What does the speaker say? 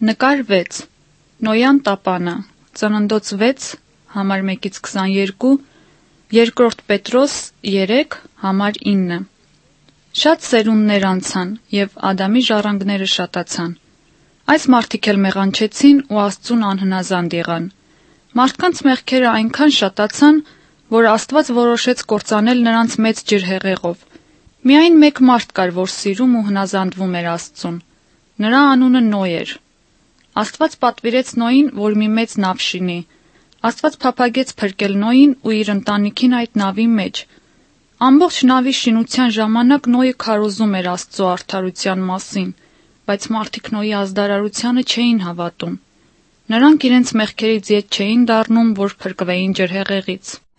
Նկար 6. Նոյան տապանը, ծննդոց 6, համար 1-22, երկրորդ Պետրոս 3, համար 9։ Շատ սերունդներ անցան, և Ադամի ժառանգները շատացան։ Այս մարդիկ էլ մեղանչեցին ու Աստծուն անհնազանդ եղան։ Մարդկանց մեղքերը այնքան շատացան, որ Աստված որոշեց կործանել նրանց մեծ ջրհեղեղով։ Միայն մեկ մարդ կար, որ սիրում ու հնազանդվում էր Աստծուն։ Նրա անունը Նոյ էր։ Աստված պատվիրեց Նոյին, որ մի մեծ նավ շինի։ Աստված փափագեց փրկել Նոյին ու իր ընտանիքին այդ նավի մեջ։ Ամբողջ նավի շինության ժամանակ Նոյը քարոզում էր Աստծո արդարության մասին, բայց մարդիկ Նոյի ազդարարությանը չէին հավատում։ Նրանք իրենց մեղքերից ետ չէին դառնում, որ փրկվեին ջրհեղեղից։